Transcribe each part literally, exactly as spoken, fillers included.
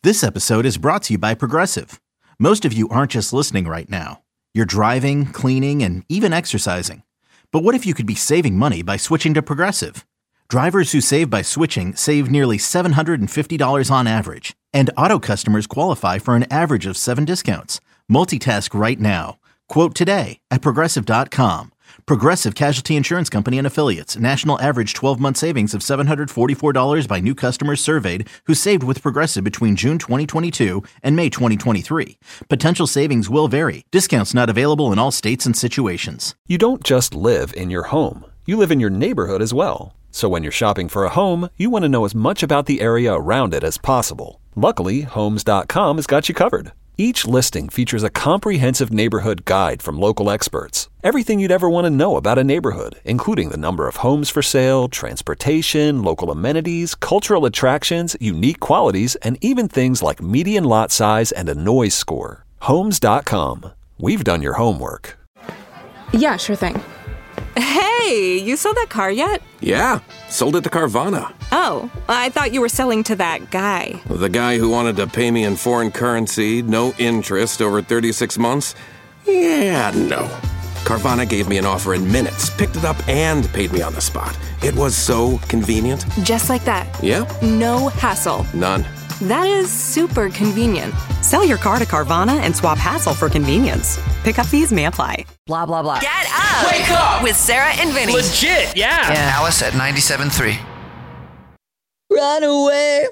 This episode is brought to you by Progressive. Most of you aren't just listening right now. You're driving, cleaning, and even exercising. But what if you could be saving money by switching to Progressive? Drivers who save by switching save nearly seven hundred fifty dollars on average. And auto customers qualify for an average of seven discounts. Multitask right now. Quote today at Progressive dot com. Progressive Casualty Insurance Company and Affiliates. National average twelve-month savings of seven hundred forty-four dollars by new customers surveyed who saved with Progressive between June twenty twenty-two and May twenty twenty-three. Potential savings will vary. Discounts not available in all states and situations. You don't just live in your home. You live in your neighborhood as well. So when you're shopping for a home, you want to know as much about the area around it as possible. Luckily, Homes dot com has got you covered. Each listing features a comprehensive neighborhood guide from local experts. Everything you'd ever want to know about a neighborhood, including the number of homes for sale, transportation, local amenities, cultural attractions, unique qualities, and even things like median lot size and a noise score. Homes dot com. We've done your homework. Yeah, sure thing. Hey, you sold that car yet? Yeah, sold it to Carvana. Oh, I thought you were selling to that guy. The guy who wanted to pay me in foreign currency, no interest, over thirty-six months? Yeah, no. Carvana gave me an offer in minutes, picked it up, and paid me on the spot. It was so convenient. Just like that. Yeah. No hassle. None. That is super convenient. Sell your car to Carvana and swap hassle for convenience. Pickup fees may apply. Blah, blah, blah. Get up! Wake up! With Sarah and Vinny. Legit, yeah. Yeah. Alice at ninety-seven point three. Run away.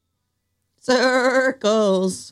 Circles.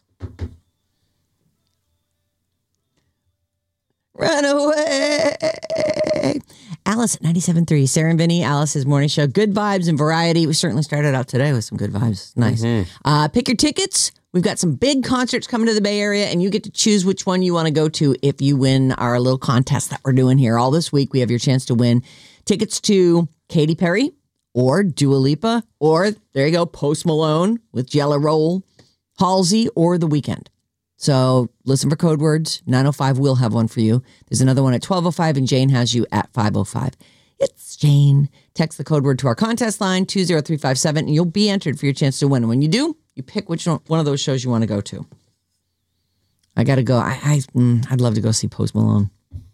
Run away. Alice at ninety-seven point three. Sarah and Vinny, Alice's morning show. Good vibes and variety. We certainly started out today with some good vibes. Nice. Mm-hmm. Uh, pick your tickets. We've got some big concerts coming to the Bay Area, and you get to choose which one you want to go to if you win our little contest that we're doing here. All this week, we have your chance to win tickets to Katy Perry or Dua Lipa, or, there you go, Post Malone with Jelly Roll, Halsey, or The Weeknd. So listen for code words. nine oh five will have one for you. There's another one at twelve oh five, and Jane has you at five oh five. It's Jane. Text the code word to our contest line, two zero three five seven, and you'll be entered for your chance to win. And when you do, you pick which one, one of those shows you want to go to. I got to go. I, I, mm, I'd love to go see Post Malone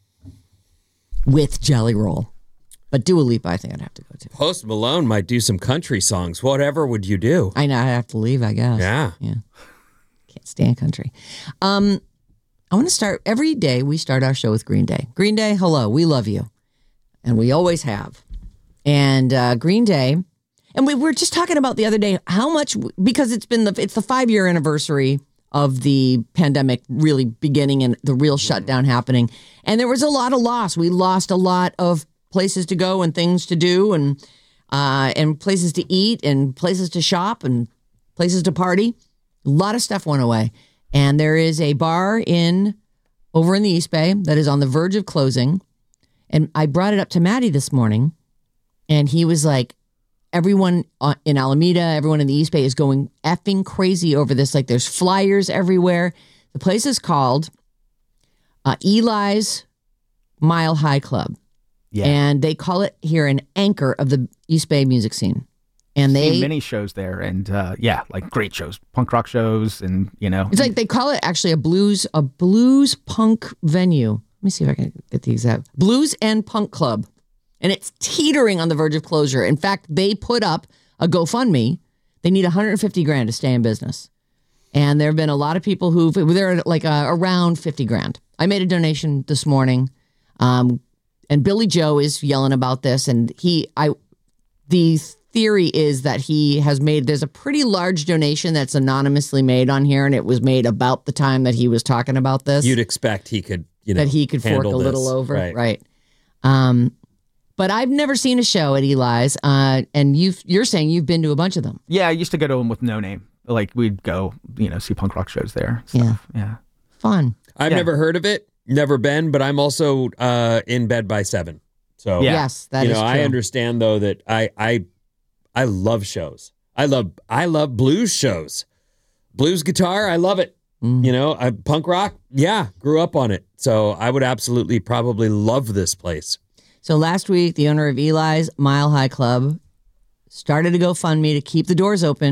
with Jelly Roll. But Dua Lipa, I think I'd have to go to. Post Malone might do some country songs. Whatever would you do? I know. I'd have to leave, I guess. Yeah. Yeah. Can't stand country. Um, I want to start, every day we start our show with Green Day. Green Day, hello, we love you. And we always have. And uh, Green Day, and we were just talking about the other day how much, because it's been the, it's the five year anniversary of the pandemic really beginning and the real shutdown happening. And there was a lot of loss. We lost a lot of places to go and things to do and uh, and places to eat and places to shop and places to party. A lot of stuff went away. And there is a bar in over in the East Bay that is on the verge of closing. And I brought it up to Maddie this morning, and he was like, everyone in Alameda, everyone in the East Bay is going effing crazy over this. Like, there's flyers everywhere. The place is called uh, Eli's Mile High Club. Yeah. And they call it here an anchor of the East Bay music scene. And they seen many shows there, and uh, yeah, like great shows, punk rock shows, and you know, it's like they call it actually a blues a blues punk venue. Let me see if I can get the exact blues and punk club, and it's teetering on the verge of closure. In fact, they put up a GoFundMe. They need one hundred fifty grand to stay in business, and there have been a lot of people who've they're like uh, around fifty grand. I made a donation this morning, um, and Billy Joe is yelling about this, and he I the. theory is that he has made, there's a pretty large donation that's anonymously made on here, and it was made about the time that he was talking about this. You'd expect he could, you know, that he could fork a little this. over. Right. right. Um, but I've never seen a show at Eli's, uh, and you've, you're saying you've been to a bunch of them. Yeah, I used to go to them with no name. Like, we'd go, you know, see punk rock shows there. Stuff. Yeah. Yeah. Fun. I've yeah. never heard of it, never been, but I'm also uh, in bed by seven. So, yeah. yes, that you is know, true. I understand, though, that I, I, I love shows. I love I love blues shows. Blues guitar, I love it. Mm. You know, I, punk rock, yeah, grew up on it. So I would absolutely probably love this place. So last week, the owner of Eli's Mile High Club started a GoFundMe to keep the doors open.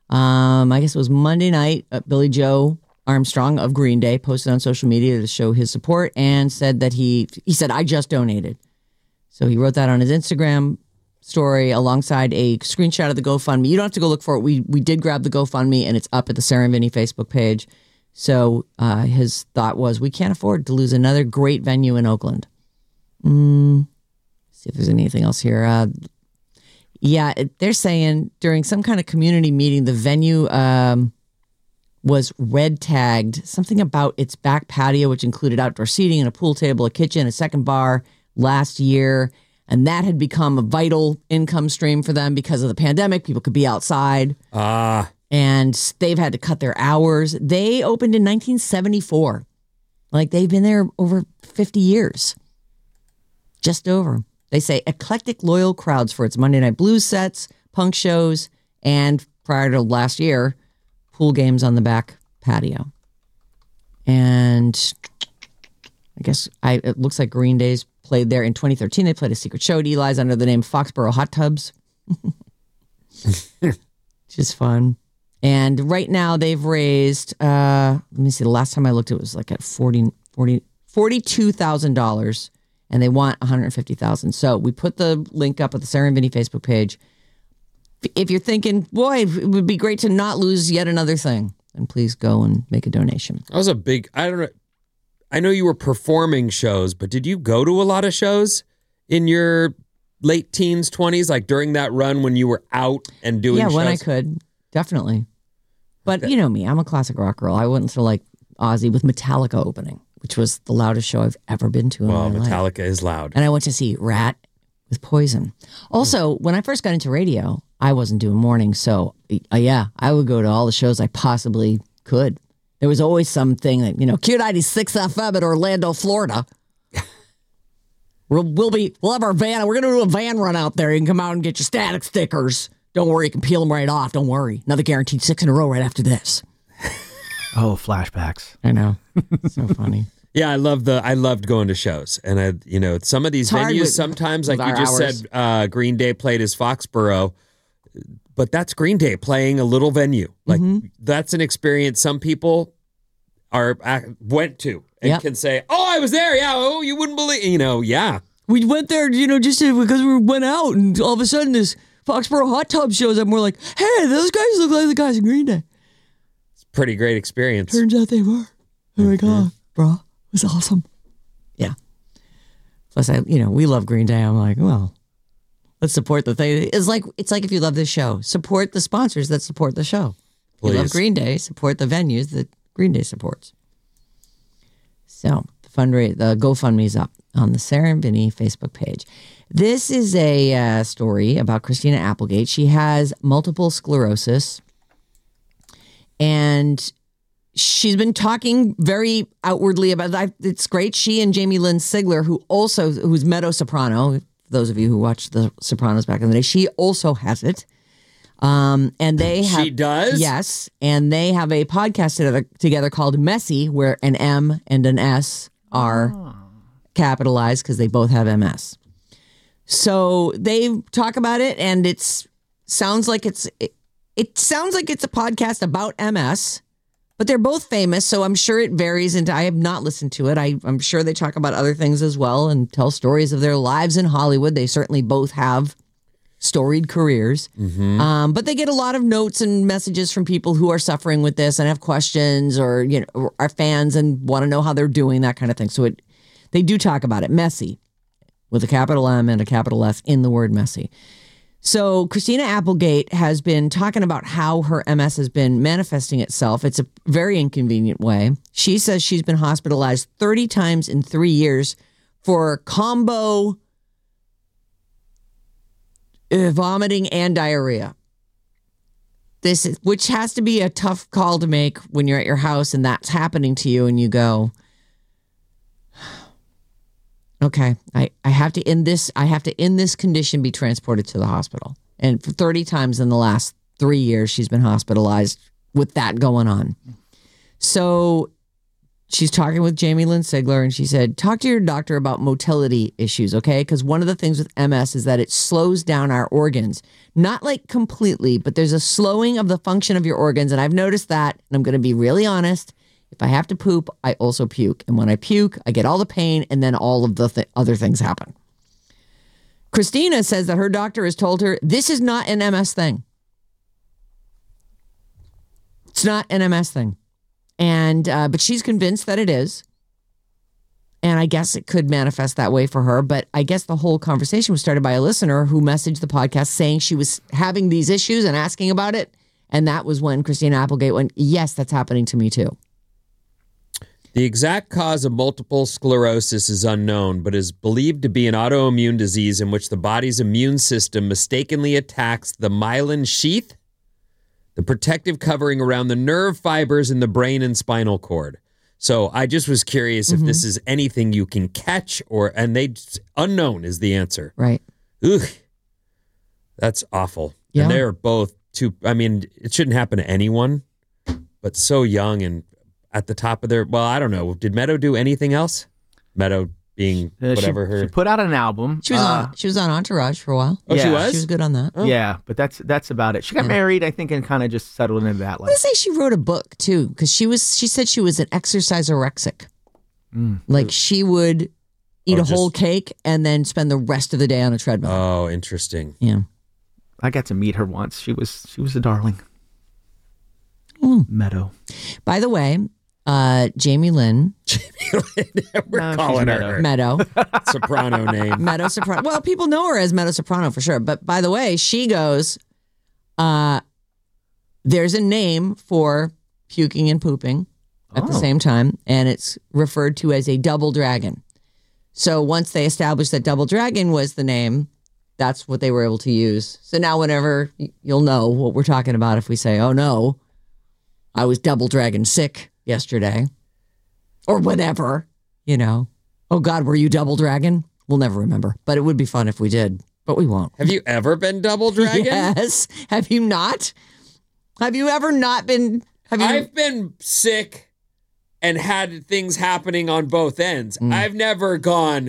Um, I guess it was Monday night. Uh, Billy Joe Armstrong of Green Day posted on social media to show his support and said that he he said, I just donated. So he wrote that on his Instagram story alongside a screenshot of the GoFundMe. You don't have to go look for it. We we did grab the GoFundMe and it's up at the Sarah and Vinny Facebook page. So uh, his thought was, we can't afford to lose another great venue in Oakland. Mm, see if there's anything else here. Uh, yeah, it, they're saying during some kind of community meeting, the venue um, was red tagged. Something about its back patio, which included outdoor seating and a pool table, a kitchen, a second bar last year. And that had become a vital income stream for them because of the pandemic. People could be outside. Ah. And they've had to cut their hours. They opened in nineteen seventy-four. Like, they've been there over fifty years. Just over. They say eclectic, loyal crowds for its Monday Night Blues sets, punk shows, and prior to last year, pool games on the back patio. And I guess I it looks like Green Day's played there in twenty thirteen. They played a secret show at Eli's under the name Foxborough Hot Tubs. Which is fun. And right now they've raised, uh, let me see, the last time I looked, it was like at forty, forty, forty-two thousand dollars, and they want one hundred fifty thousand dollars. So we put the link up at the Sarah and Vinny Facebook page. If you're thinking, boy, it would be great to not lose yet another thing, then please go and make a donation. That was a big, I don't know, I know you were performing shows, but did you go to a lot of shows in your late teens, twenties, like during that run when you were out and doing yeah, shows? Yeah, when I could. Definitely. But you know me, I'm a classic rock girl. I went to like Ozzy with Metallica opening, which was the loudest show I've ever been to in well, my life. Metallica is loud. And I went to see Rat with Poison. Also, when I first got into radio, I wasn't doing morning. So uh, yeah, I would go to all the shows I possibly could. There was always something that, you know, Q ninety-six F M at Orlando, Florida. we'll, we'll be, we'll have our van. We're going to do a van run out there. You can come out and get your static stickers. Don't worry, you can peel them right off. Don't worry. Another guaranteed six in a row right after this. Oh, flashbacks. I know. So funny. Yeah, I love the I loved going to shows. And I you know, some of these It's hard venues with- sometimes like with you our just hours. said uh, Green Day played as Foxborough, but that's Green Day playing a little venue. Like Mm-hmm. that's an experience some people are uh, went to and Yep. can say, "Oh, I was there. Yeah, oh, you wouldn't believe, you know, yeah." We went there, you know, just to, because we went out, and all of a sudden this Foxborough Hot Tub shows up, and we're like, hey, those guys look like the guys in Green Day. Pretty great experience. Turns out they were. Oh my God, bro. It was awesome. Yeah. Plus, I, you know, we love Green Day. I'm like, well, let's support the thing. It's like, it's like if you love this show, support the sponsors that support the show. If you love Please. Green Day, support the venues that Green Day supports. So the fundraiser, the GoFundMe's up on the Sarah and Vinny Facebook page. This is a uh, story about Christina Applegate. She has multiple sclerosis, and she's been talking very outwardly about that. It's great. She and Jamie Lynn Sigler, who also, who's Meadow Soprano, those of you who watched The Sopranos back in the day, she also has it. Um, and they have, She does? yes, and they have a podcast together, together called Messy, where an M and an S are capitalized because they both have M S. So they talk about it, and it's sounds like it's it, it sounds like it's a podcast about M S, but they're both famous, so I'm sure it varies. And I have not listened to it. I, I'm sure they talk about other things as well and tell stories of their lives in Hollywood. They certainly both have storied careers, um, but they get a lot of notes and messages from people who are suffering with this and have questions, or you know, or are fans and want to know how they're doing, that kind of thing. So it they do talk about it, Messy, with a capital M and a capital S in the word messy. So Christina Applegate has been talking about how her M S has been manifesting itself. It's a very inconvenient way. She says she's been hospitalized thirty times in three years for combo uh, vomiting and diarrhea. This is, which has to be a tough call to make when you're at your house and that's happening to you, and you go, okay, I, I have to in this I have to in this condition be transported to the hospital. And for thirty times in the last three years, she's been hospitalized with that going on. So she's talking with Jamie Lynn Sigler, and she said, talk to your doctor about motility issues, okay? Because one of the things with M S is that it slows down our organs. Not like completely, but there's a slowing of the function of your organs. And I've noticed that, and I'm going to be really honest. If I have to poop, I also puke. And when I puke, I get all the pain, and then all of the th- other things happen. Christina says that her doctor has told her this is not an M S thing. It's not an M S thing. And, uh, but she's convinced that it is. And I guess it could manifest that way for her. But I guess the whole conversation was started by a listener who messaged the podcast saying she was having these issues and asking about it. And that was when Christina Applegate went, yes, that's happening to me too. The exact cause of multiple sclerosis is unknown, but is believed to be an autoimmune disease in which the body's immune system mistakenly attacks the myelin sheath, the protective covering around the nerve fibers in the brain and spinal cord. So I just was curious if mm-hmm. this is anything you can catch, or and they unknown is the answer. Right. Ugh. That's awful. Yeah. And they're both too, I mean, it shouldn't happen to anyone, but so young and at the top of their, well, I don't know. Did Meadow do anything else? Meadow being whatever uh, she, her. She put out an album. She was uh, on. She was on Entourage for a while. Oh, yeah. she was. She was good on that. Oh. Yeah, but that's that's about it. She got yeah. married, I think, and kind of just settled into that life. I say she wrote a book too, because she was. She said she was an exercise-orexic. Mm. Like she would eat oh, a just... whole cake and then spend the rest of the day on a treadmill. Oh, interesting. Yeah, I got to meet her once. She was she was a darling. Mm. Meadow. By the way. Uh, Jamie Lynn. Jamie Lynn. We're no, calling her Meadow. Soprano name. Meadow Soprano. Well, people know her as Meadow Soprano for sure. But by the way, she goes, uh, there's a name for puking and pooping at oh. the same time, and it's referred to as a double dragon. So once they established that double dragon was the name, that's what they were able to use. So now whenever you'll know what we're talking about if we say, oh no, I was double dragon sick yesterday, or whatever, you know. Oh God, were you double dragon? We'll never remember, but it would be fun if we did, but we won't. Have you ever been double dragon? Yes. Have you not? Have you ever not been? Have you? I've been sick and had things happening on both ends. Mm. I've never gone.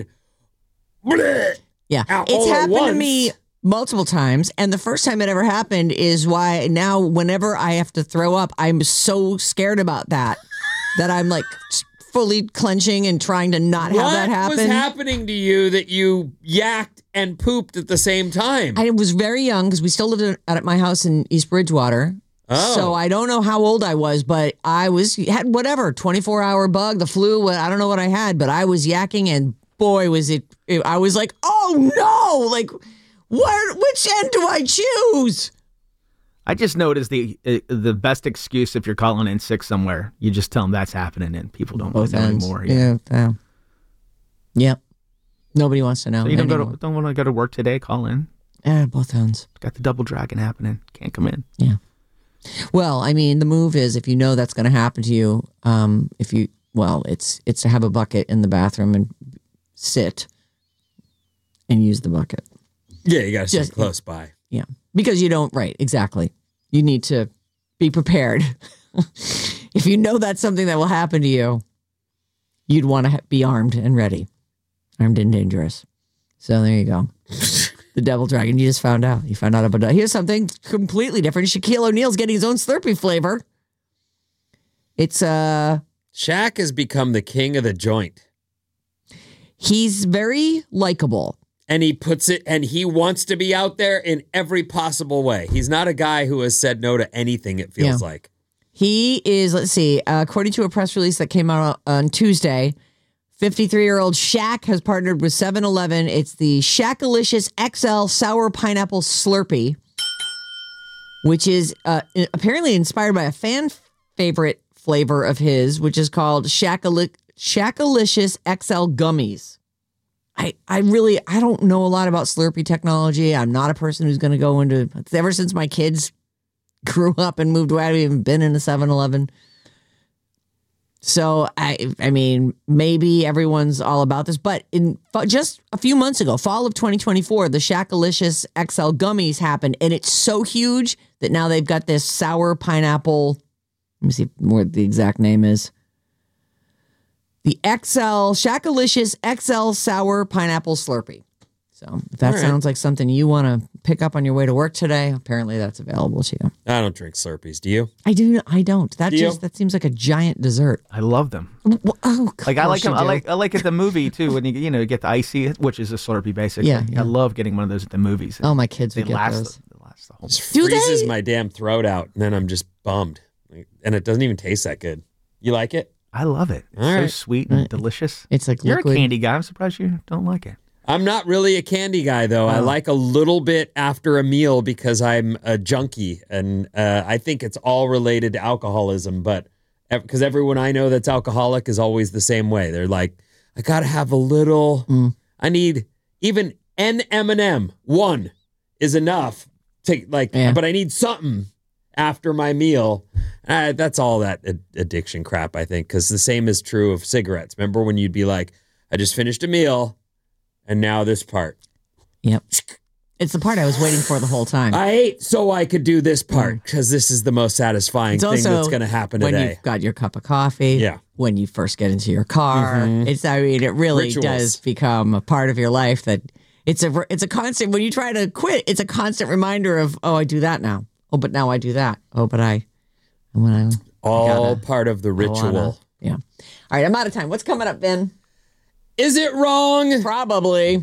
Yeah, it's happened to me multiple times, and the first time it ever happened is why now whenever I have to throw up, I'm so scared about that that I'm like fully clenching and trying to not what have that happen. What was happening to you that you yacked and pooped at the same time? I was very young because we still lived at my house in East Bridgewater. Oh. So I don't know how old I was, but I was had whatever twenty-four hour bug, the flu. I don't know what I had, but I was yakking, and boy was it! it I was like, oh no, like. Where, which end do I choose? I just noticed the uh, the best excuse if you're calling in sick somewhere, you just tell them that's happening, and people don't want to know anymore. Yeah, yeah. yeah. Yep. Nobody wants to know. So you don't, go to, don't want to go to work today? Call in. Yeah, both ends. Got the double dragon happening. Can't come in. Yeah. Well, I mean, the move is if you know that's going to happen to you. Um, if you well, it's it's to have a bucket in the bathroom and sit and use the bucket. Yeah, you got to sit close by. Yeah, because you don't, right, exactly. You need to be prepared. If you know that's something that will happen to you, you'd want to ha- be armed and ready. Armed and dangerous. So there you go. The Devil Dragon, you just found out. You found out about that. Here's something completely different. Shaquille O'Neal's getting his own Slurpee flavor. It's, uh... Shaq has become the king of the joint. He's very likable. And he puts it, and he wants to be out there in every possible way. He's not a guy who has said no to anything, it feels yeah. like. He is, let's see, uh, according to a press release that came out on Tuesday, fifty-three-year-old Shaq has partnered with seven eleven. It's the Shaqalicious X L Sour Pineapple Slurpee, which is uh, apparently inspired by a fan favorite flavor of his, which is called Shaqali- Shaqalicious X L Gummies. I, I really, I don't know a lot about Slurpee technology. I'm not a person who's going to go into, ever since my kids grew up and moved away, I've even been in a seven eleven. So, I I mean, maybe everyone's all about this. But in just a few months ago, fall of twenty twenty-four, the Shaqalicious X L Gummies happened. And it's so huge that now they've got this sour pineapple. Let me see what the exact name is. the X L, Shackalicious X L Sour Pineapple Slurpee. So if that right. sounds like something you want to pick up on your way to work today, apparently that's available to you. I don't drink Slurpees. Do you? I do. I don't. That Do just you? that seems like a giant dessert. I love them. Oh, Like I like them. them. I like I like at the movie too when you you know you get the icy, which is a Slurpee basically. Yeah, yeah. I love getting one of those at the movies. Oh, my kids They would get last. those. The, they last the whole. Just Do freezes they? my damn throat out, and then I'm just bummed. And it doesn't even taste that good. You like it? I love it. It's All so right. sweet and delicious. It's like You're liquid. a candy guy. I'm surprised you don't like it. I'm not really a candy guy, though. I Oh. like a little bit after a meal because I'm a junkie, and uh, I think it's all related to alcoholism. But because everyone I know that's alcoholic is always the same way. They're like, I gotta have a little. Mm. I need even an M and M. One is enough to like, Yeah. but I need something after my meal. Uh, that's all that ad- addiction crap, I think, because the same is true of cigarettes. Remember when you'd be like, I just finished a meal. And now this part. Yep. It's the part I was waiting for the whole time. I ate so I could do this part because this is the most satisfying It's thing also that's going to happen when today. you've got your cup of coffee. Yeah. When you first get into your car. Mhm. It's, I mean, it really Rituals. does become a part of your life that it's a, it's a constant, when you try to quit, it's a constant reminder of, oh, I do that now. Oh, but now I do that. Oh, but I, when I, All gotta- part of the I ritual. wanna- yeah. All right. I'm out of time. What's coming up, Ben? Is it wrong? Probably.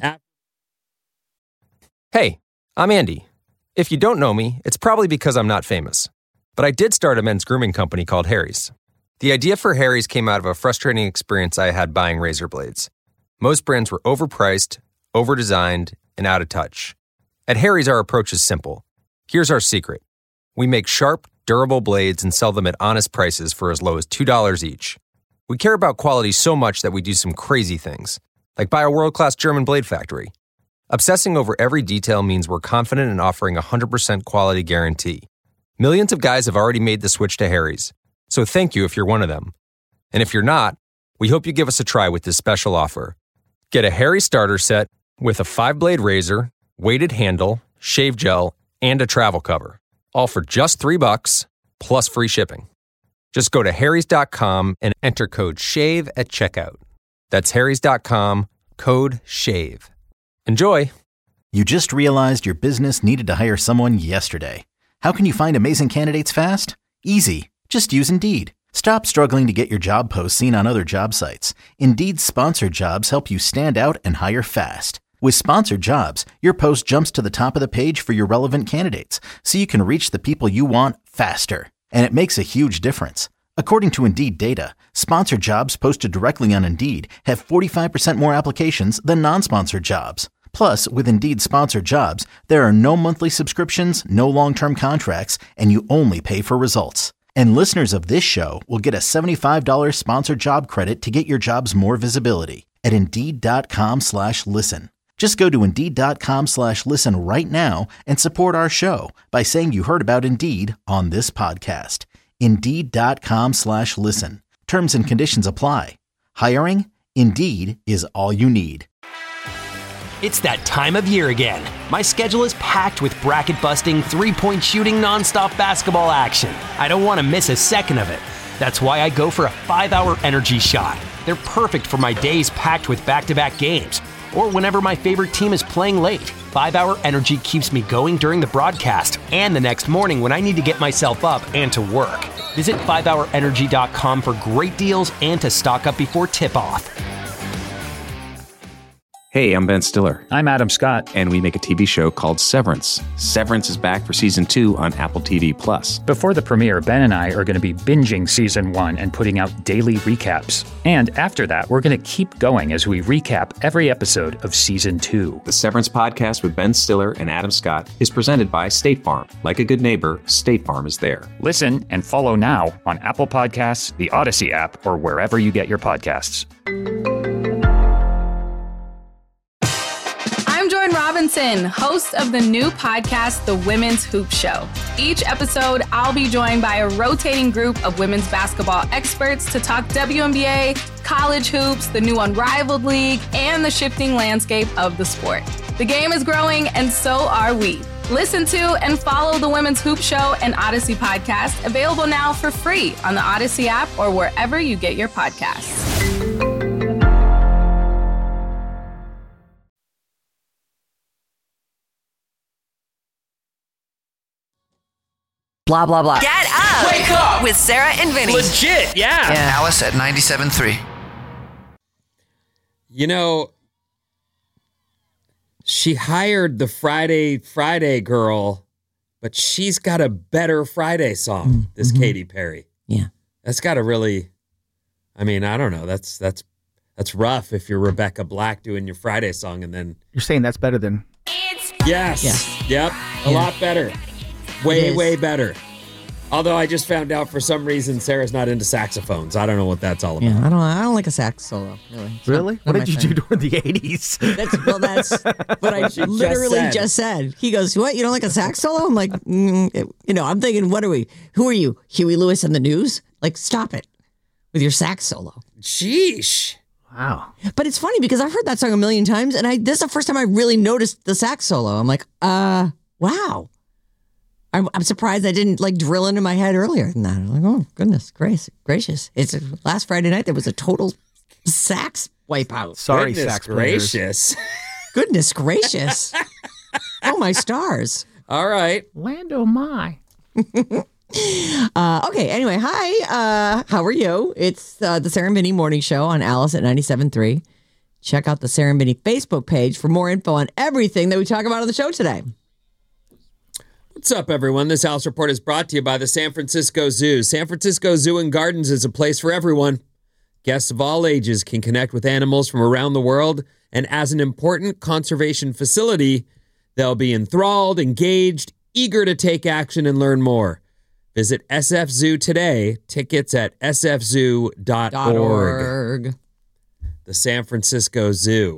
Hey, I'm Andy. If you don't know me, it's probably because I'm not famous. But I did start a men's grooming company called Harry's. The idea for Harry's came out of a frustrating experience I had buying razor blades. Most brands were overpriced, overdesigned, and out of touch. At Harry's, our approach is simple. Here's our secret. We make sharp, durable blades and sell them at honest prices for as low as two dollars each. We care about quality so much that we do some crazy things, like buy a world-class German blade factory. Obsessing over every detail means we're confident in offering a one hundred percent quality guarantee. Millions of guys have already made the switch to Harry's, so thank you if you're one of them. And if you're not, we hope you give us a try with this special offer. Get a Harry's starter set with a five-blade razor, weighted handle, shave gel, and a travel cover, all for just three bucks, plus free shipping. Just go to harrys dot com and enter code SHAVE at checkout. That's harrys dot com, code SHAVE. Enjoy! You just realized your business needed to hire someone yesterday. How can you find amazing candidates fast? Easy. Just use Indeed. Stop struggling to get your job posts seen on other job sites. Indeed's sponsored jobs help you stand out and hire fast. With sponsored jobs, your post jumps to the top of the page for your relevant candidates, so you can reach the people you want faster. And it makes a huge difference. According to Indeed data, sponsored jobs posted directly on Indeed have forty-five percent more applications than non-sponsored jobs. Plus, with Indeed sponsored jobs, there are no monthly subscriptions, no long-term contracts, and you only pay for results. And listeners of this show will get a seventy-five dollars sponsored job credit to get your jobs more visibility at Indeed.com slash listen. Just go to Indeed.com slash listen right now and support our show by saying you heard about Indeed on this podcast. Indeed.com slash listen. Terms and conditions apply. Hiring? Indeed is all you need. It's that time of year again. My schedule is packed with bracket-busting, three-point shooting, nonstop basketball action. I don't want to miss a second of it. That's why I go for a five-hour energy shot. They're perfect for my days packed with back-to-back games, or whenever my favorite team is playing late. five-hour energy keeps me going during the broadcast and the next morning when I need to get myself up and to work. Visit five hour energy dot com for great deals and to stock up before tip-off. Hey, I'm Ben Stiller. I'm Adam Scott. And we make a T V show called Severance. Severance is back for season two on Apple T V Plus. Before the premiere, Ben and I are going to be binging season one and putting out daily recaps. And after that, we're going to keep going as we recap every episode of season two. The Severance podcast with Ben Stiller and Adam Scott is presented by State Farm. Like a good neighbor, State Farm is there. Listen and follow now on Apple Podcasts, the Odyssey app, or wherever you get your podcasts. I'm Jordan Robinson, host of the new podcast, The Women's Hoop Show. Each episode, I'll be joined by a rotating group of women's basketball experts to talk W N B A, college hoops, the new Unrivaled League, and the shifting landscape of the sport. The game is growing, and so are we. Listen to and follow The Women's Hoop Show and Odyssey podcast, available now for free on the Odyssey app or wherever you get your podcasts. Blah, blah, blah. Get up. Wake up. With Sarah and Vinny. Legit, yeah. And Alice at ninety-seven point three. You know, she hired the Friday Friday girl, but she's got a better Friday song, mm-hmm. this Katy Perry. Yeah. That's got to really, I mean, I don't know. That's that's that's rough if you're Rebecca Black doing your Friday song and then. You're saying that's better than. Yes. yes. Yep. A yeah. lot better. Way, way better. Although I just found out for some reason Sarah's not into saxophones. I don't know what that's all about. Yeah, I don't. I don't like a sax solo. Really? It's really? Not, not what did you thing. do during the eighties? That's well. That's what I just literally said. just said. He goes, "What? You don't like a sax solo?" I'm like, mm, it, you know, I'm thinking, what are we? Who are you? Huey Lewis and the News? Like, stop it with your sax solo. Sheesh. Wow. But it's funny because I've heard that song a million times, and I this is the first time I really noticed the sax solo. I'm like, uh, wow. I'm, I'm surprised I didn't like drill into my head earlier than that. I'm like, oh goodness, grace, gracious! It's last Friday night there was a total sax wipeout. Sorry, Goodness sax gracious. Goodness gracious! Oh my stars! All right, Lando my. uh, okay. Anyway, hi. Uh, how are you? It's uh, the Sarah and Vinny Morning Show on Alice at ninety-seven point three. Check out the Sarah and Vinny Facebook page for more info on everything that we talk about on the show today. What's up, everyone? This Alice Report is brought to you by the San Francisco Zoo. San Francisco Zoo and Gardens is a place for everyone. Guests of all ages can connect with animals from around the world, and as an important conservation facility, they'll be enthralled, engaged, eager to take action and learn more. Visit S F Zoo today. Tickets at s f zoo dot org. The San Francisco Zoo.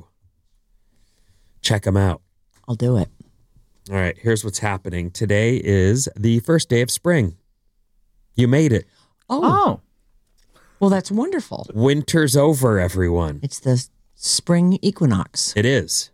Check them out. I'll do it. All right, here's what's happening. Today is the first day of spring. You made it. Oh. Oh. Well, that's wonderful. Winter's over, everyone. It's the spring equinox. It is.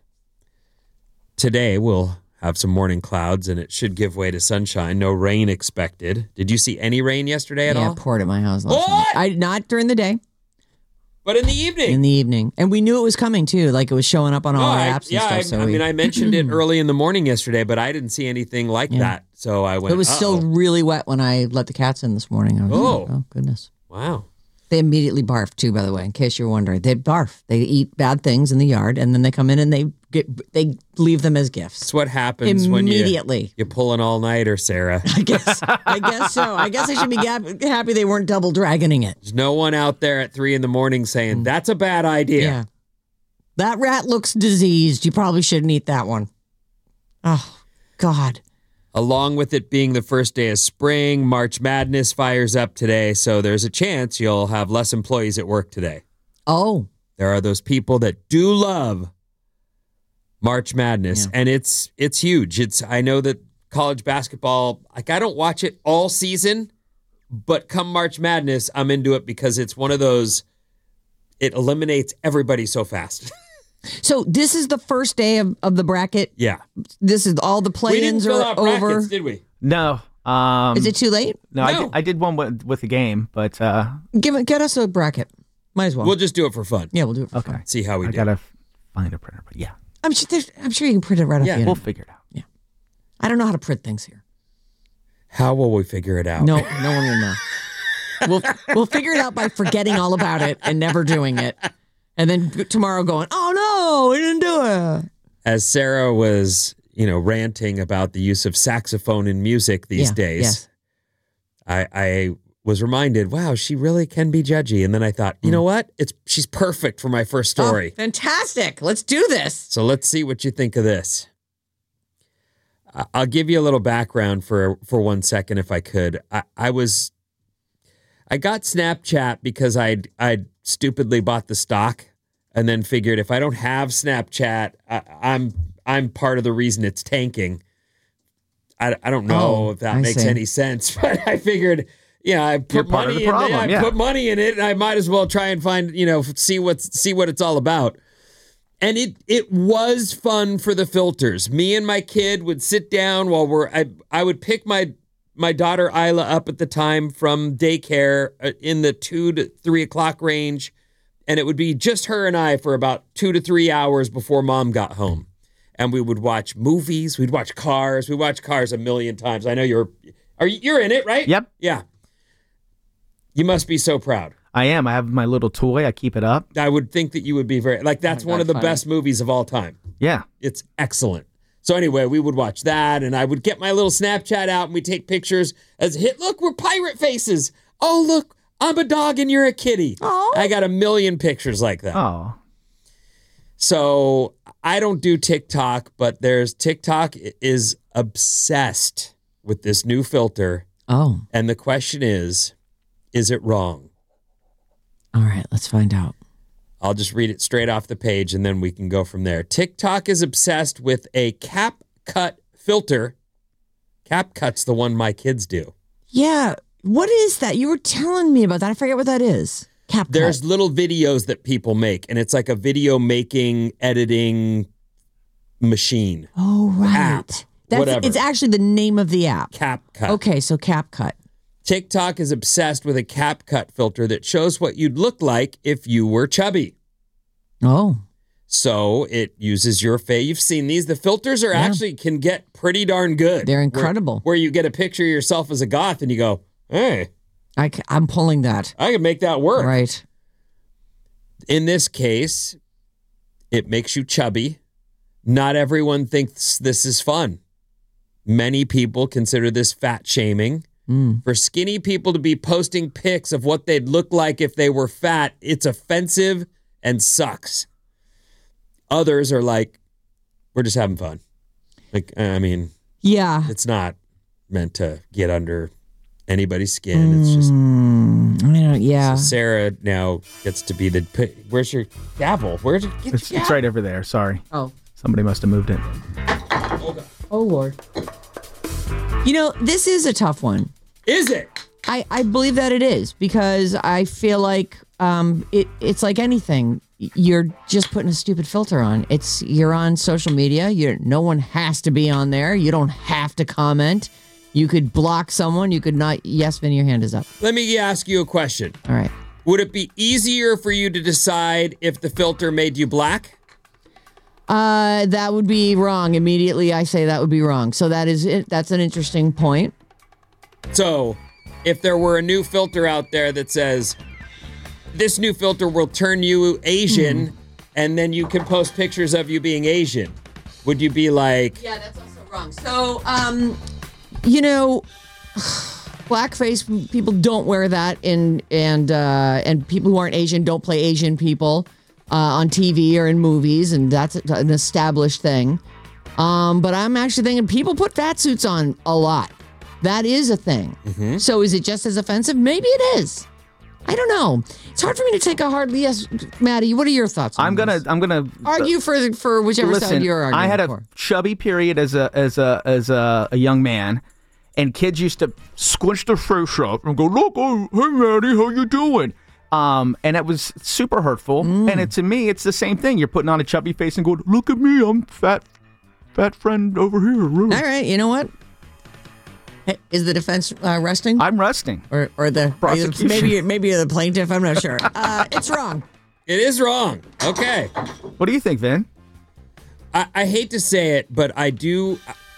Today, we'll have some morning clouds, and it should give way to sunshine. No rain expected. Did you see any rain yesterday at yeah, all? Yeah, poured at my house last what? night. I, not during the day. But in the evening. In the evening. And we knew it was coming, too. Like, it was showing up on all no, our I, apps yeah, and I, stuff. So I we, mean, I mentioned it early in the morning yesterday, but I didn't see anything like yeah. that. So I went, It was uh-oh. still really wet when I let the cats in this morning. I was Oh. like, oh, goodness. Wow. They immediately barf, too, by the way, in case you're wondering. They barf. They eat bad things in the yard, and then they come in and they get they leave them as gifts. That's what happens when you, Immediately. you pull an all-nighter, Sarah. I guess I guess so. I guess I should be gap- happy they weren't double dragoning it. There's no one out there at three in the morning saying, that's a bad idea. Yeah. That rat looks diseased. You probably shouldn't eat that one. Oh, God. Along with it being the first day of spring, March Madness fires up today, so there's a chance you'll have less employees at work today. Oh. There are those people that do love March Madness, Yeah. and it's it's huge. It's I know that college basketball, like I don't watch it all season, but come March Madness, I'm into it because it's one of those, it eliminates everybody so fast. So this is the first day of, of the bracket? Yeah. This is all the We didn't play-ins fill are out brackets, over? did we? No. Um, Is it too late? No, I, No. did, I did one with, with the game, but uh, Give it, get us a bracket. Might as well. We'll just do it for fun. yeah, we'll do it for okay. fun. See how we I do. gotta find a printer. But yeah, I'm sure, there's- I'm sure you can print it right off Yeah, the we'll internet. figure it out. Yeah. I don't know how to print things here. How will we figure it out? No, no one will know. We'll we'll figure it out by forgetting all about it and never doing it. And then tomorrow going, oh no, we didn't do it. As Sarah was, you know, ranting about the use of saxophone in music these Yeah, days, yes. I, I was reminded, wow, she really can be judgy. And then I thought, you know what? It's she's perfect for my first story. Oh, fantastic. Let's do this. So let's see what you think of this. I- I'll give you a little background for for one second, if I could. I, I was, I got Snapchat because I'd I'd stupidly bought the stock, and then figured if I don't have Snapchat, I, I'm I'm part of the reason it's tanking. I, I don't know Oh, if that I makes see. any sense, but I figured, yeah, I You're put part of money the in it. problem, I yeah. put money in it. And I might as well try and find, you know, see what's see what it's all about. And it it was fun for the filters. Me and my kid would sit down while we're I I would pick my my daughter Isla up at the time from daycare uh, in the two to three o'clock range, and it would be just her and I for about two to three hours before mom got home. And we would watch movies. We'd watch Cars. We watched Cars a million times. I know you're Are you, you're in it, right? Yep. Yeah. You must be so proud. I am. I have my little toy. I keep it up. I would think that you would be very, like, that's Oh my one God, of the funny. best movies of all time. Yeah. It's excellent. So anyway, we would watch that, and I would get my little Snapchat out, and we'd take pictures as hit. Look, we're pirate faces. Oh, look, I'm a dog and you're a kitty. Oh. I got a million pictures like that. Oh. So I don't do TikTok, but there's TikTok is obsessed with this new filter. Oh. And the question is, is it wrong? All right, let's find out. I'll just read it straight off the page and then we can go from there. TikTok is obsessed with a cap cut filter. Cap cut's the one my kids do. Yeah. What is that? You were telling me about that. I forget what that is. Cap There's cut. little videos that people make, and it's like a video making, editing machine. Oh, right. App, That's, whatever. It's actually the name of the app. Cap cut. Okay, so Cap cut. TikTok is obsessed with a cap cut filter that shows what you'd look like if you were chubby. Oh. So it uses your face. You've seen these. The filters are Yeah. actually can get pretty darn good. They're incredible. Where, where you get a picture of yourself as a goth and you go, hey, I, ca- I'm pulling that. I can make that work. Right. In this case, it makes you chubby. Not everyone thinks this is fun. Many people consider this fat shaming. Mm. For skinny people to be posting pics of what they'd look like if they were fat, it's offensive and sucks. Others are like, we're just having fun. Like, I mean, Yeah. it's not meant to get under anybody's skin. It's just, Mm, I don't, yeah. so Sarah now gets to be the, where's your gavel? Where's your, get It's, your it's gavel? right over there. Sorry. Oh. Somebody must have moved it. Oh, Lord. You know, this is a tough one. Is it? I, I believe that it is because I feel like um, it, it's like anything. You're just putting a stupid filter on. It's you're on social media. You're no one has to be on there. You don't have to comment. You could block someone. You could not. Yes, Vinny, your hand is up. Let me ask you a question. All right. Would it be easier for you to decide if the filter made you black? Uh, that would be wrong. Immediately, I say that would be wrong. So that is it. That's an interesting point. So, if there were a new filter out there that says, this new filter will turn you Asian, Hmm. and then you can post pictures of you being Asian, would you be like, Yeah, that's also wrong. So, um, you know, blackface people don't wear that, and and uh, and people who aren't Asian don't play Asian people uh, on T V or in movies, and that's an established thing. Um, but I'm actually thinking people put fat suits on a lot. That is a thing. Mm-hmm. So is it just as offensive? Maybe it is. I don't know. It's hard for me to take a hard yes, Maddie. What are your thoughts on I'm gonna. this? I'm gonna Argue for for whichever Listen, side you're arguing I had a for. chubby period as a as a as a, a young man, and kids used to squinch their face up and go, "Look, oh, hey, Maddie, how you doing?" Um, and it was super hurtful. Mm. And it, to me, it's the same thing. You're putting on a chubby face and going, "Look at me, I'm fat, fat friend over here." Really. All right, you know what? Hey, is the defense uh, resting? I'm resting. Or or the Prosecution. maybe maybe you're the plaintiff. I'm not sure. Uh, it's wrong. it is wrong? Okay. What do you think, Vin? I, I hate to say it, but I do.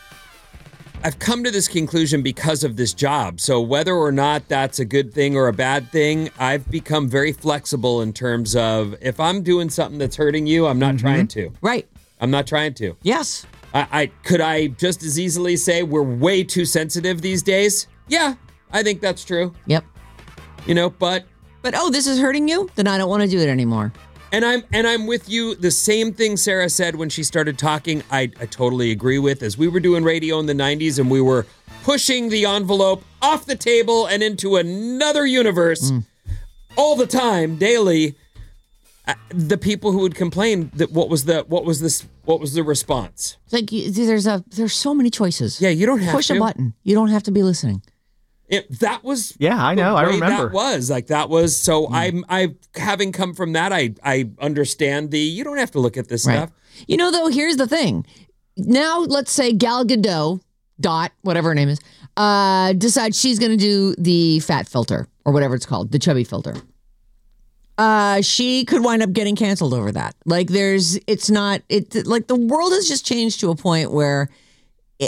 I've come to this conclusion because of this job. So whether or not that's a good thing or a bad thing, I've become very flexible in terms of if I'm doing something that's hurting you, I'm not Mm-hmm. trying to. Right. I'm not trying to. Yes. I, I could I just as easily say we're way too sensitive these days? Yeah, I think that's true. Yep. You know, but But oh, this is hurting you? Then I don't want to do it anymore. And I'm and I'm with you. The same thing Sarah said when she started talking, I, I totally agree with. As we were doing radio in the nineties and we were pushing the envelope off the table and into another universe Mm. all the time, daily. Uh, the people who would complain that what was the what was this what was the response? It's like you- there's a there's so many choices. Yeah, you don't have Push to a button. You don't have to be listening. It, that was Yeah, I know. the I way remember. that was like that was so Mm. I'm I having come from that I I understand the you don't have to look at this Right. stuff. You know, though, here's the thing. Now, let's say Gal Gadot, Dot, whatever her name is, uh, decides she's going to do the fat filter or whatever it's called, the chubby filter. Uh, she could wind up getting canceled over that. Like, there's, it's not, it like the world has just changed to a point where it,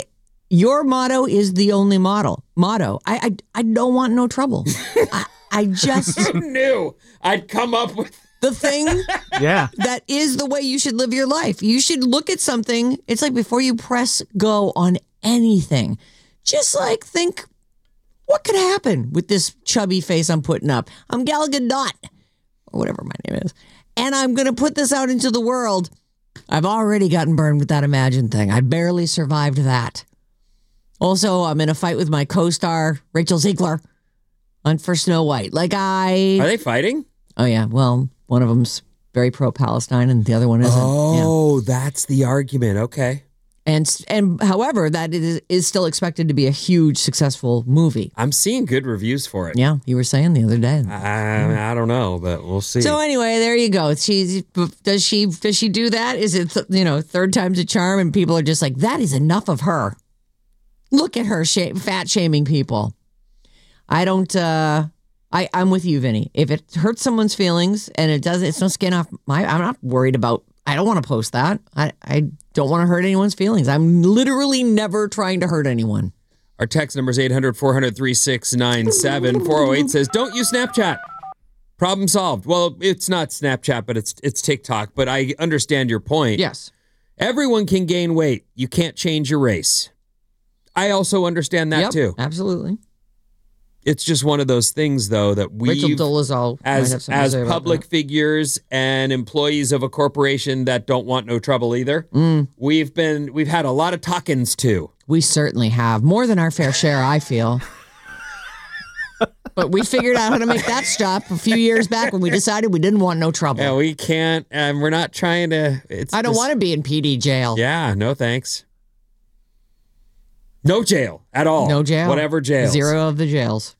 Your motto is the only model. Motto. I I, I don't want no trouble. I, I just Who knew I'd come up with the thing Yeah. that is the way you should live your life. You should look at something. It's like before you press go on anything, just like think, what could happen with this chubby face I'm putting up? I'm Gal Gadot, or whatever my name is, and I'm going to put this out into the world. I've already gotten burned with that Imagine thing. I barely survived that. Also, I'm in a fight with my co-star, Rachel Ziegler, on for Snow White. Like I... Are they fighting? Oh, yeah. Well, one of them's very pro-Palestine and the other one isn't. Oh, yeah. That's the argument. Okay. And, and however, that is, is still expected to be a huge, successful movie. I'm seeing good reviews for it. Yeah, you were saying the other day. I, I don't know, but we'll see. So anyway, there you go. She's does she does she do that? Is it, you know, third time's a charm, and people are just like, that is enough of her. Look at her sh- fat shaming people. I don't. Uh, I I'm with you, Vinny. If it hurts someone's feelings and it does, it's no skin off my. I'm not worried about. I don't want to post that. I I don't want to hurt anyone's feelings. I'm literally never trying to hurt anyone. Our text number is eight hundred, four hundred, three six nine seven. four oh eight says, don't use Snapchat. Problem solved. Well, it's not Snapchat, but it's it's TikTok. But I understand your point. Yes. Everyone can gain weight. You can't change your race. I also understand that Yep, too. Absolutely. It's just one of those things, though, that we, Rachel Dolezal might have as something to as say about public that. figures and employees of a corporation that don't want no trouble either, Mm. we've been we've had a lot of talk-ins too. We certainly have. More than our fair share, I feel. But we figured out how to make that stop a few years back when we decided we didn't want no trouble. Yeah, we can't, and we're not trying to. It's I don't want to be in P D jail. Yeah, no thanks. No jail at all. No jail. Whatever jails. Zero of the jails.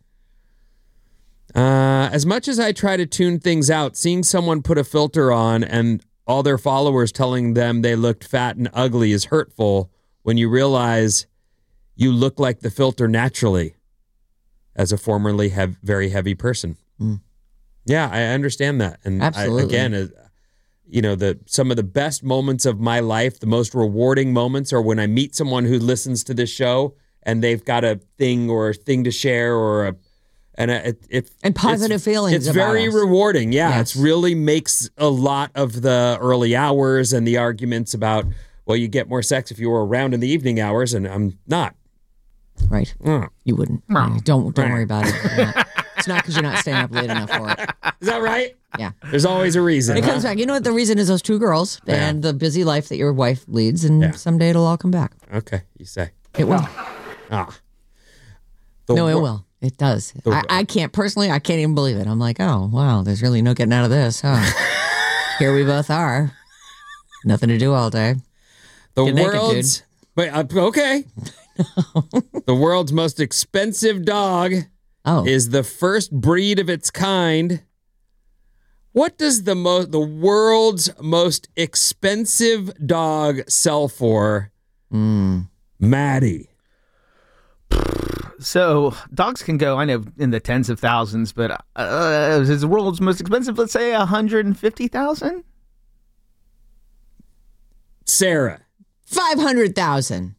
Uh, as much as I try to tune things out, seeing someone put a filter on and all their followers telling them they looked fat and ugly is hurtful when you realize you look like the filter naturally as a formerly hev- very heavy person. Mm. Yeah, I understand that. And Absolutely. I, again, uh, you know, the some of the best moments of my life, the most rewarding moments are when I meet someone who listens to this show and they've got a thing or a thing to share or a and a, it, it And positive it's, feelings It's about very us. rewarding. Yeah, Yes. it really makes a lot of the early hours and the arguments about, well, you get more sex if you were around in the evening hours, and I'm not. Right. Mm. You wouldn't. Don't don't worry about it. You're not- It's not because you're not staying up late enough for it. Is that right? Yeah. There's always a reason. It huh? comes back. You know what the reason is? Those two girls and the busy life that your wife leads, and Yeah. someday it'll all come back. Okay, you say. It will. Ah. The no, it wor- will. It does. The- I, I can't personally. I can't even believe it. I'm like, oh wow, there's really no getting out of this, huh? Here we both are. Nothing to do all day. The Get naked, world's but uh, okay. The world's most expensive dog Oh. is the first breed of its kind. What does the most the world's most expensive dog sell for? Mm. Maddie. So dogs can go, I know, in the tens of thousands, but uh, is the world's most expensive, let's say one hundred fifty thousand? Sarah. Five hundred thousand.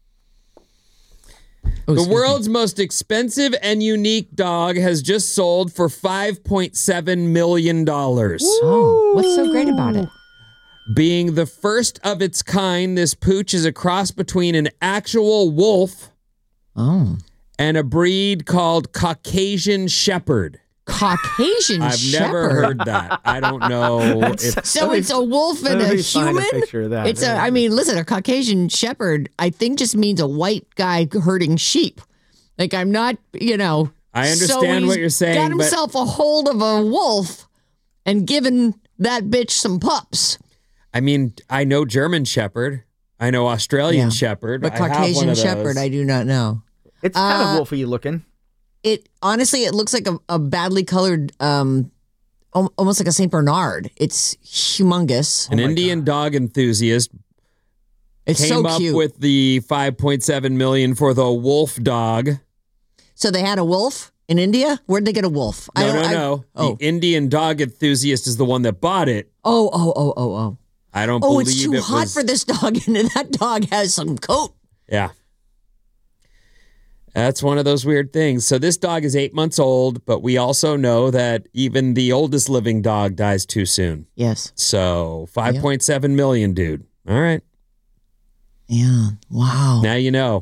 The world's most expensive and unique dog has just sold for five point seven million dollars. Oh, what's so great about it? Being the first of its kind, this pooch is a cross between an actual wolf Oh. and a breed called Caucasian Shepherd. Caucasian I've Shepherd. never heard that. I don't know if So it's a wolf and Let a me find a human? picture of that. It's a, I mean, listen, a Caucasian Shepherd, I think just means a white guy herding sheep. Like, I'm not, you know. I so understand he's what you're saying, Got but- himself a hold of a wolf and given that bitch some pups. I mean, I know German Shepherd. I know Australian Yeah. Shepherd. But I have one Caucasian of Shepherd, those. I do not know. It's kind Uh, of wolfy looking. It honestly, it looks like a, a badly colored, um, al- almost like a Saint Bernard. It's humongous. An Indian dog enthusiast It's came so up cute. with the five point seven million for the wolf dog. So they had a wolf in India. Where'd they get a wolf? No, I don't- no, I- no. oh, The Indian dog enthusiast is the one that bought it. oh, oh, oh, oh, oh. I don't Oh, believe it's too it hot was, for this dog, and that dog has some coat. Yeah. That's one of those weird things. So this dog is eight months old, but we also know that even the oldest living dog dies too soon. Yes. So five point seven million, dude. All right. Yeah. Wow. Now you know.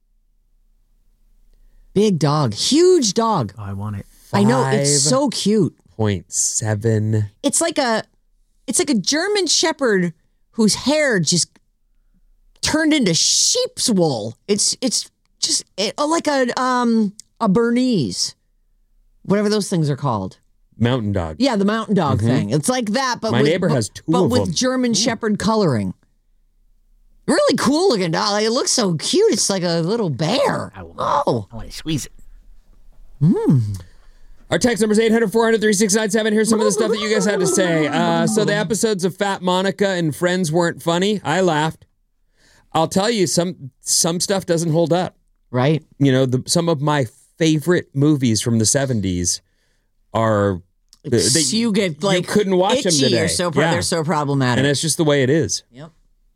Big dog. Huge dog. Oh, I want it. I know. It's so cute. Point seven. It's like a, it's like a German Shepherd whose hair just turned into sheep's wool. It's, it's, Just it, oh, like a um a Bernese, whatever those things are called. Mountain dog. Yeah, the mountain dog Mhm. thing. It's like that, but My with, neighbor but, has two but of with them. German Shepherd coloring. Really cool looking dog. Like, it looks so cute. It's like a little bear. Oh, I want to squeeze it. Mm. Our text number is eight hundred, four hundred, thirty-six ninety-seven. Here's some of the stuff that you guys had to say. Uh, so the episodes of Fat Monica and Friends weren't funny. I laughed. I'll tell you, some some stuff doesn't hold up. Right. You know, the, some of my favorite movies from the seventies are... They, you get like you couldn't watch them itchy today. or so pro- they're so problematic. And it's just the way it is. Yep.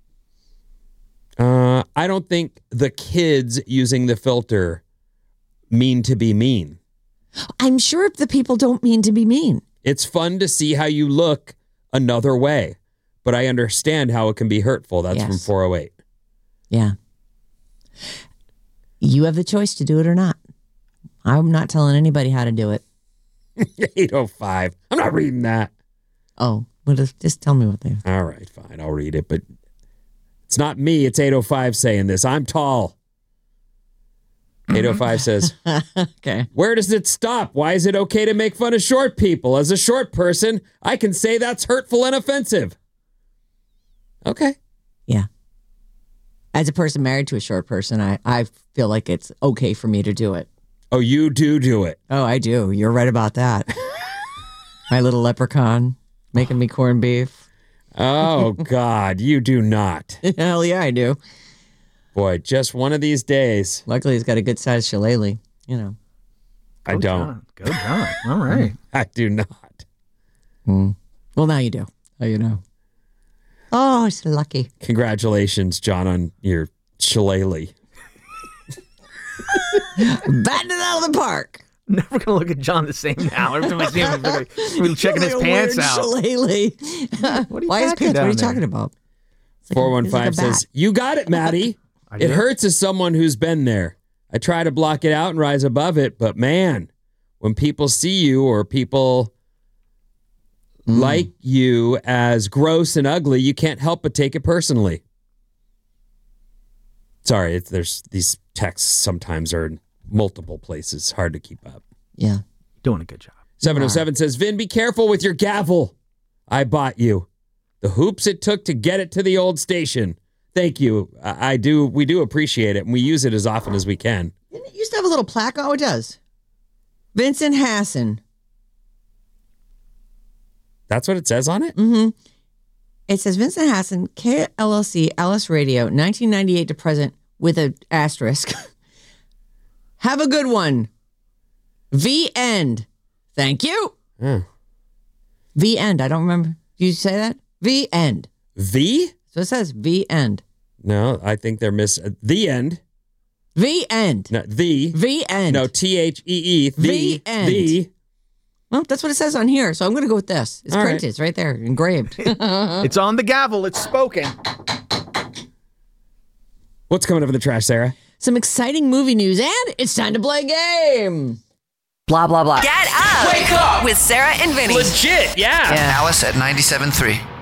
Uh, I don't think the kids using the filter mean to be mean. I'm sure the people don't mean to be mean. It's fun to see how you look another way, but I understand how it can be hurtful. That's Yes. from four oh eight. Yeah. You have the choice to do it or not. I'm not telling anybody how to do it. eight oh five. I'm not reading that. Oh, well, just, just tell me what they All right, fine. I'll read it, but it's not me. It's eight oh five saying this. I'm tall. eight oh five says, okay. Where does it stop? Why is it okay to make fun of short people? As a short person, I can say that's hurtful and offensive. Okay. Yeah. As a person married to a short person, I, I feel like it's okay for me to do it. Oh, you do do it. Oh, I do. You're right about that. My little leprechaun making me corned beef. Oh, God, you do not. Hell yeah, I do. Boy, just one of these days. Luckily, he's got a good sized shillelagh, you know. I Go don't. John. Go John. All right. I do not. Mm. Well, now you do. Oh, you know. Oh, it's lucky. Congratulations, John, on your shillelagh. Batting it out of the park. Never gonna look at John the same now. Every time I see him, he's like, he's checking his pants out. Shillelagh. What are you Why his packing pants? What are you down talking there? about? four one it's like five a says, bat. You got it, Maddie. I It do? hurts as someone who's been there. I try to block it out and rise above it, but man, when people see you or people Mm. like you as gross and ugly, you can't help but take it personally. Sorry, it's, there's these texts sometimes are in multiple places. Hard to keep up. Yeah. Doing a good job. seven oh seven says, Vin, be careful with your gavel. I bought you. The hoops it took to get it to the old station. Thank you. I, I do. We do appreciate it, and we use it as often as we can. Didn't it used to have a little plaque? Oh, it does. Vincent Hassan. That's what it says on it? Mm-hmm. It says Vincent Hassan, K L L C, Alice Radio, nineteen ninety-eight to present, with an asterisk. Have a good one. V end. Thank you. Mm. V end. I don't remember. Did you say that? V end. V? So it says V end. No, I think they're miss uh, the end. V end. No, the. V end. No, T H E E. The. V end. The. Well, that's what it says on here, so I'm going to go with this. It's All right. printed. It's right there, engraved. It's on the gavel. It's spoken. What's coming up in the trash, Sarah? Some exciting movie news, and it's time to play a game. Blah, blah, blah. Get up! Wake up! With Sarah and Vinny. Legit, yeah. Alice at ninety-seven point three.